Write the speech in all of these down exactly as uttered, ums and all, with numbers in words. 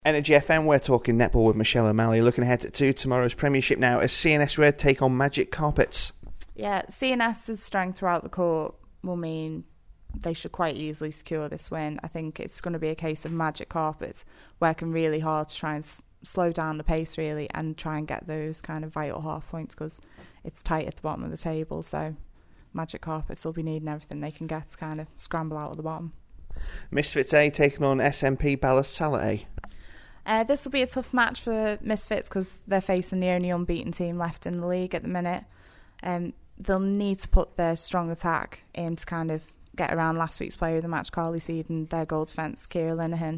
Energy F M, we're talking netball with Michelle O'Malley. Looking ahead to tomorrow's Premiership now as C N S Red take on Magic Carpets. Yeah, CNS's strength throughout the court will mean they should quite easily secure this win. I think it's going to be a case of Magic Carpets working really hard to try and s- slow down the pace really and try and get those kind of vital half points because it's tight at the bottom of the table. So Magic Carpets will be needing everything they can get to kind of scramble out of the bottom. Misfits A taking on S M P Ballast-Sala A. Uh, this will be a tough match for Misfits because they're facing the only unbeaten team left in the league at the minute. Um, they'll need to put their strong attack in to kind of get around last week's player of the match, Carly Seed, and their goal defence, Ciara Linehan.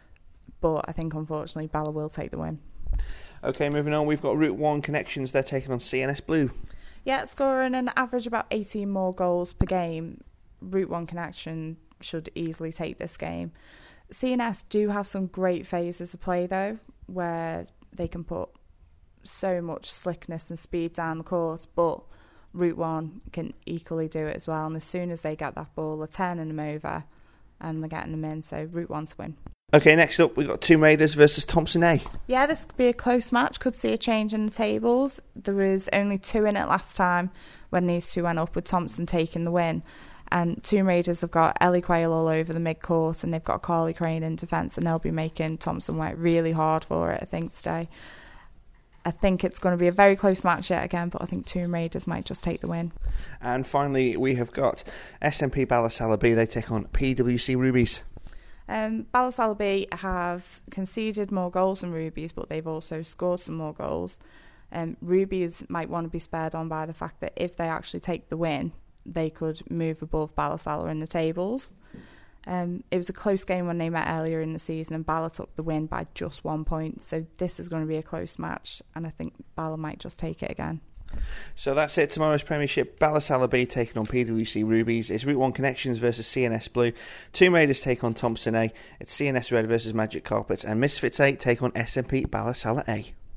But I think, unfortunately, Balla will take the win. OK, moving on, we've got Route one Connections. They're taking on C N S Blue. Yeah, scoring an average about eighteen more goals per game. Route one Connection should easily take this game. C N S do have some great phases of play, though, where they can put so much slickness and speed down the court, but Route one can equally do it as well. And as soon as they get that ball, they're turning them over and they're getting them in, so Route one to win. OK, next up, we've got Tomb Raiders versus Thompson A. Yeah, this could be a close match. Could see a change in the tables. There was only two in it last time when these two went up, with Thompson taking the win. And Tomb Raiders have got Ellie Quayle all over the mid-court and they've got Carly Crane in defence, and they'll be making Thompson work really hard for it, I think, today. I think it's going to be a very close match yet again, but I think Tomb Raiders might just take the win. And finally, we have got S M P Ballast-Sala B. They take on P W C Rubies. Um, Ballast-Sala B have conceded more goals than Rubies, but they've also scored some more goals. Um, Rubies might want to be spared on by the fact that if they actually take the win, they could move above Balla-Sala in the tables. Um, it was a close game when they met earlier in the season, and Balla took the win by just one point. So this is going to be a close match, and I think Balla might just take it again. So that's it. Tomorrow's Premiership, Balla-Sala B taking on P W C Rubies. It's Route one Connections versus C N S Blue. Tomb Raiders take on Thompson A. It's C N S Red versus Magic Carpets. And Misfits A take on S M P Balla-Sala A.